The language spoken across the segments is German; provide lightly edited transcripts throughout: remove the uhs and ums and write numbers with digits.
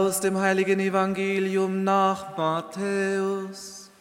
aus dem heiligen Evangelium nach Matthäus.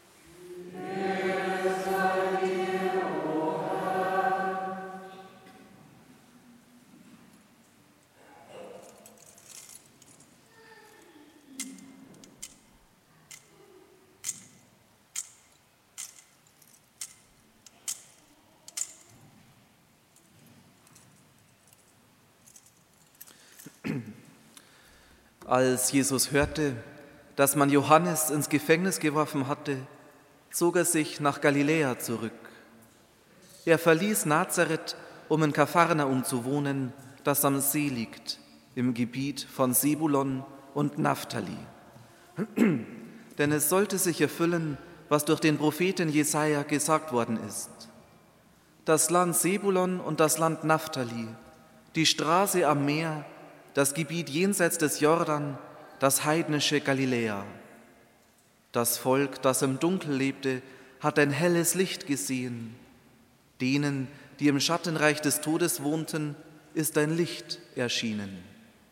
Als Jesus hörte, dass man Johannes ins Gefängnis geworfen hatte, zog er sich nach Galiläa zurück. Er verließ Nazareth, um in Kapharnaum zu wohnen, das am See liegt, im Gebiet von Sebulon und Naphtali. Denn es sollte sich erfüllen, was durch den Propheten Jesaja gesagt worden ist. Das Land Sebulon und das Land Naphtali, die Straße am Meer, das Gebiet jenseits des Jordan, das heidnische Galiläa. Das Volk, das im Dunkel lebte, hat ein helles Licht gesehen. Denen, die im Schattenreich des Todes wohnten, ist ein Licht erschienen.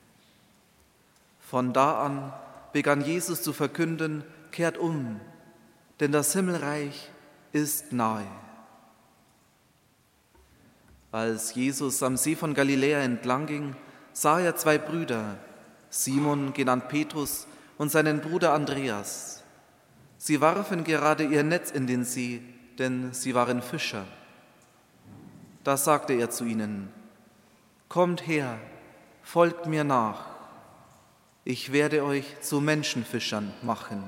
Von da an begann Jesus zu verkünden: Kehrt um, denn das Himmelreich ist nahe. Als Jesus am See von Galiläa entlang ging, sah er zwei Brüder, Simon, genannt Petrus, und seinen Bruder Andreas. Sie warfen gerade ihr Netz in den See, denn sie waren Fischer. Da sagte er zu ihnen: Kommt her, folgt mir nach. Ich werde euch zu Menschenfischern machen.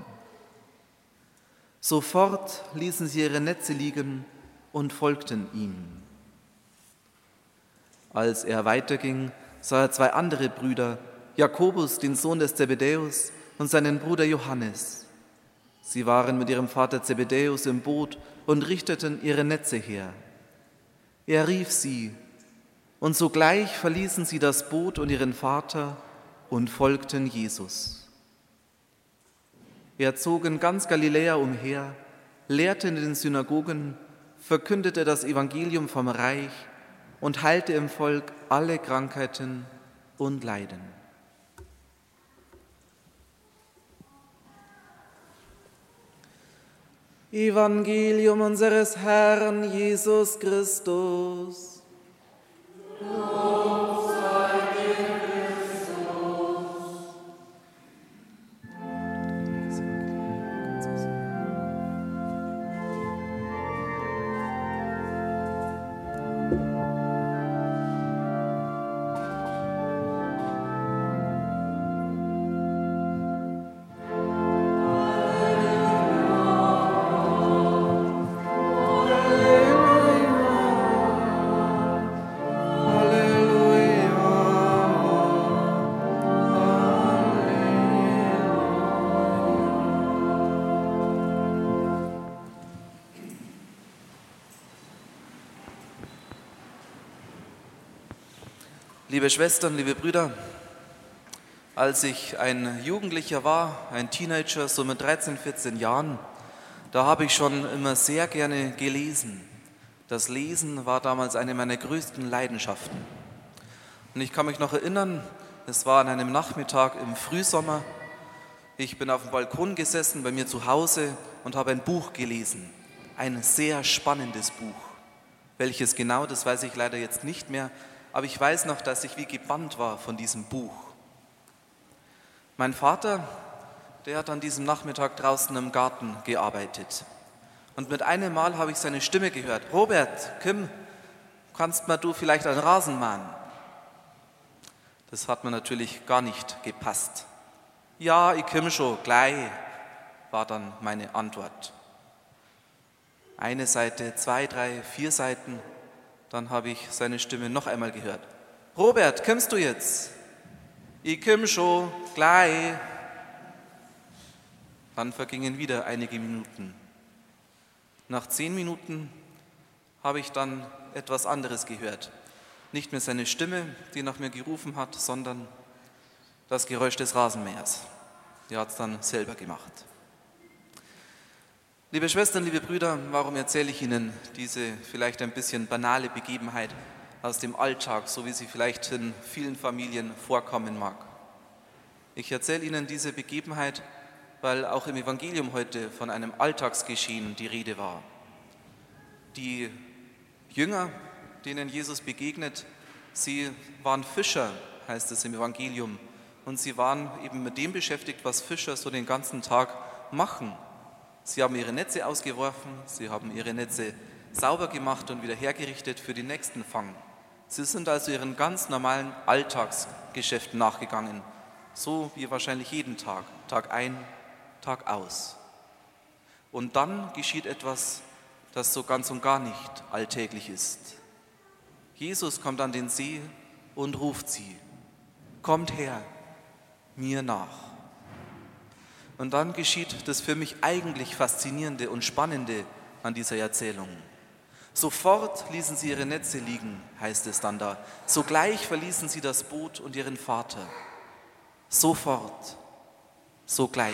Sofort ließen sie ihre Netze liegen und folgten ihm. Als er weiterging, sah er zwei andere Brüder, Jakobus, den Sohn des Zebedäus, und seinen Bruder Johannes. Sie waren mit ihrem Vater Zebedäus im Boot und richteten ihre Netze her. Er rief sie, und sogleich verließen sie das Boot und ihren Vater und folgten Jesus. Er zog in ganz Galiläa umher, lehrte in den Synagogen, verkündete das Evangelium vom Reich und heilte im Volk alle Krankheiten und Leiden. Evangelium unseres Herrn Jesus Christus. Lob sei dir, Christus. Liebe Schwestern, liebe Brüder, als ich ein Jugendlicher war, ein Teenager, so mit 13, 14 Jahren, da habe ich schon immer sehr gerne gelesen. Das Lesen war damals eine meiner größten Leidenschaften. Und ich kann mich noch erinnern, es war an einem Nachmittag im Frühsommer. Ich bin auf dem Balkon gesessen bei mir zu Hause und habe ein Buch gelesen. Ein sehr spannendes Buch. Welches genau, das weiß ich leider jetzt nicht mehr. Aber ich weiß noch, dass ich wie gebannt war von diesem Buch. Mein Vater, der hat an diesem Nachmittag draußen im Garten gearbeitet. Und mit einem Mal habe ich seine Stimme gehört: Robert, Kim, kannst mal du vielleicht einen Rasen mähen? Das hat mir natürlich gar nicht gepasst. Ja, ich komm schon, gleich, war dann meine Antwort. Eine Seite, 2, 3, 4 Seiten. Dann habe ich seine Stimme noch einmal gehört. Robert, kommst du jetzt? Ich komm schon, gleich. Dann vergingen wieder einige Minuten. Nach 10 Minuten habe ich dann etwas anderes gehört. Nicht mehr seine Stimme, die nach mir gerufen hat, sondern das Geräusch des Rasenmähers. Der hat es dann selber gemacht. Liebe Schwestern, liebe Brüder, warum erzähle ich Ihnen diese vielleicht ein bisschen banale Begebenheit aus dem Alltag, so wie sie vielleicht in vielen Familien vorkommen mag? Ich erzähle Ihnen diese Begebenheit, weil auch im Evangelium heute von einem Alltagsgeschehen die Rede war. Die Jünger, denen Jesus begegnet, sie waren Fischer, heißt es im Evangelium. Und sie waren eben mit dem beschäftigt, was Fischer so den ganzen Tag machen. Sie haben ihre Netze ausgeworfen, sie haben ihre Netze sauber gemacht und wieder hergerichtet für den nächsten Fang. Sie sind also ihren ganz normalen Alltagsgeschäften nachgegangen, so wie wahrscheinlich jeden Tag, Tag ein, Tag aus. Und dann geschieht etwas, das so ganz und gar nicht alltäglich ist. Jesus kommt an den See und ruft sie: Kommt her, mir nach. Und dann geschieht das für mich eigentlich Faszinierende und Spannende an dieser Erzählung. Sofort ließen sie ihre Netze liegen, heißt es dann da. Sogleich verließen sie das Boot und ihren Vater. Sofort, sogleich.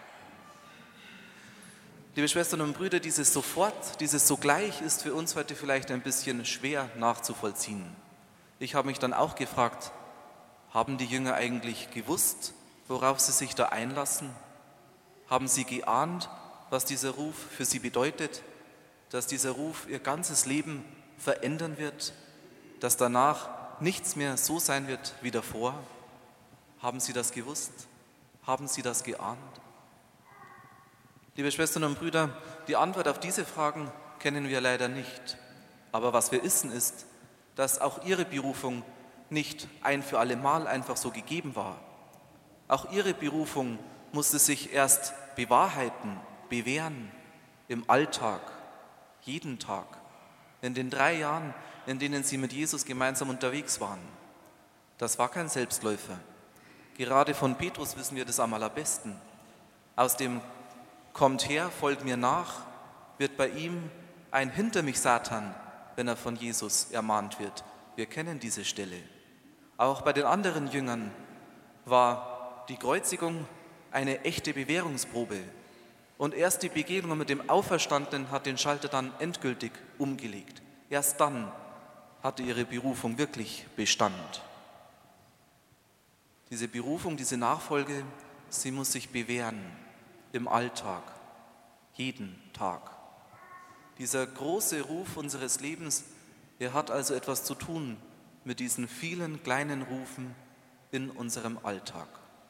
Liebe Schwestern und Brüder, dieses Sofort, dieses Sogleich ist für uns heute vielleicht ein bisschen schwer nachzuvollziehen. Ich habe mich dann auch gefragt, haben die Jünger eigentlich gewusst, worauf sie sich da einlassen? Haben sie geahnt, was dieser Ruf für sie bedeutet, dass dieser Ruf ihr ganzes Leben verändern wird, dass danach nichts mehr so sein wird wie davor? Haben sie das gewusst? Haben sie das geahnt? Liebe Schwestern und Brüder, die Antwort auf diese Fragen kennen wir leider nicht. Aber was wir wissen ist, dass auch ihre Berufung nicht ein für alle Mal einfach so gegeben war. Auch ihre Berufung musste sich erst bewahrheiten, bewähren im Alltag, jeden Tag, in den 3 Jahren, in denen sie mit Jesus gemeinsam unterwegs waren. Das war kein Selbstläufer. Gerade von Petrus wissen wir das am allerbesten. Aus dem Kommt her, folgt mir nach, wird bei ihm ein Hinter mich Satan, wenn er von Jesus ermahnt wird. Wir kennen diese Stelle. Auch bei den anderen Jüngern war die Kreuzigung eine echte Bewährungsprobe. Und erst die Begegnung mit dem Auferstandenen hat den Schalter dann endgültig umgelegt. Erst dann hatte ihre Berufung wirklich Bestand. Diese Berufung, diese Nachfolge, sie muss sich bewähren im Alltag, jeden Tag. Dieser große Ruf unseres Lebens, er hat also etwas zu tun mit diesen vielen kleinen Rufen in unserem Alltag.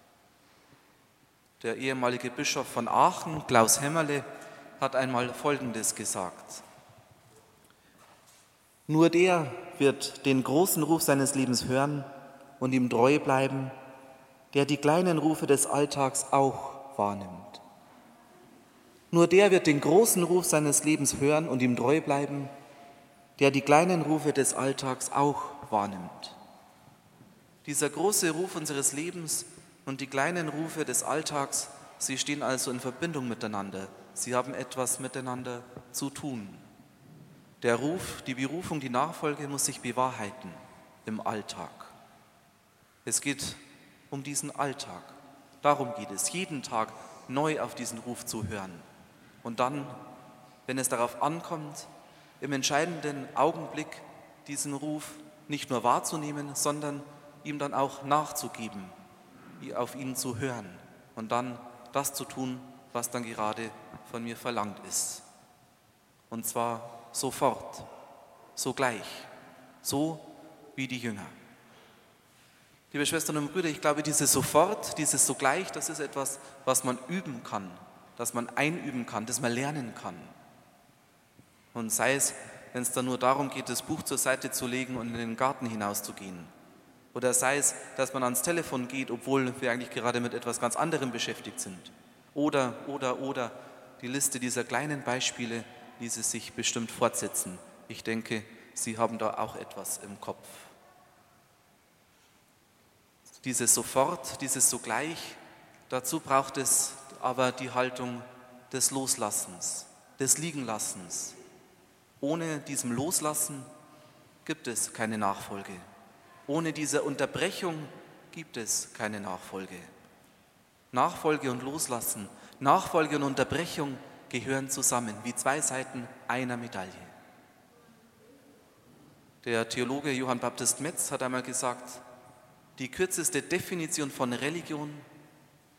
Der ehemalige Bischof von Aachen, Klaus Hämmerle, hat einmal Folgendes gesagt: Nur der wird den großen Ruf seines Lebens hören und ihm treu bleiben, der die kleinen Rufe des Alltags auch wahrnimmt. Nur der wird den großen Ruf seines Lebens hören und ihm treu bleiben, der die kleinen Rufe des Alltags auch wahrnimmt. Dieser große Ruf unseres Lebens und die kleinen Rufe des Alltags, sie stehen also in Verbindung miteinander. Sie haben etwas miteinander zu tun. Der Ruf, die Berufung, die Nachfolge muss sich bewahrheiten im Alltag. Es geht um diesen Alltag. Darum geht es, jeden Tag neu auf diesen Ruf zu hören. Und dann, wenn es darauf ankommt, im entscheidenden Augenblick diesen Ruf nicht nur wahrzunehmen, sondern ihm dann auch nachzugeben, auf ihn zu hören und dann das zu tun, was dann gerade von mir verlangt ist. Und zwar sofort, sogleich, so wie die Jünger. Liebe Schwestern und Brüder, ich glaube, dieses sofort, dieses sogleich, das ist etwas, was man üben kann, das man einüben kann, das man lernen kann. Und sei es, wenn es dann nur darum geht, das Buch zur Seite zu legen und in den Garten hinauszugehen. Oder sei es, dass man ans Telefon geht, obwohl wir eigentlich gerade mit etwas ganz anderem beschäftigt sind. Oder, die Liste dieser kleinen Beispiele ließe sich bestimmt fortsetzen. Ich denke, Sie haben da auch etwas im Kopf. Dieses sofort, dieses sogleich, dazu braucht es aber die Haltung des Loslassens, des Liegenlassens. Ohne diesem Loslassen gibt es keine Nachfolge. Ohne diese Unterbrechung gibt es keine Nachfolge. Nachfolge und Loslassen, Nachfolge und Unterbrechung gehören zusammen, wie 2 Seiten einer Medaille. Der Theologe Johann Baptist Metz hat einmal gesagt, die kürzeste Definition von Religion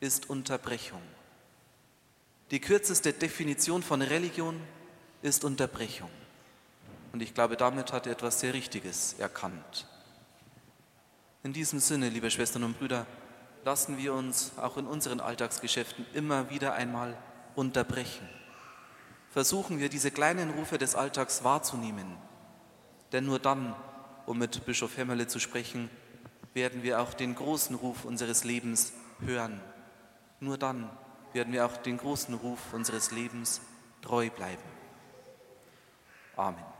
ist Unterbrechung. Die kürzeste Definition von Religion ist Unterbrechung. Und ich glaube, damit hat er etwas sehr Richtiges erkannt. In diesem Sinne, liebe Schwestern und Brüder, lassen wir uns auch in unseren Alltagsgeschäften immer wieder einmal unterbrechen. Versuchen wir, diese kleinen Rufe des Alltags wahrzunehmen. Denn nur dann, um mit Bischof Hämmerle zu sprechen, werden wir auch den großen Ruf unseres Lebens hören. Nur dann werden wir auch den großen Ruf unseres Lebens treu bleiben. Amen.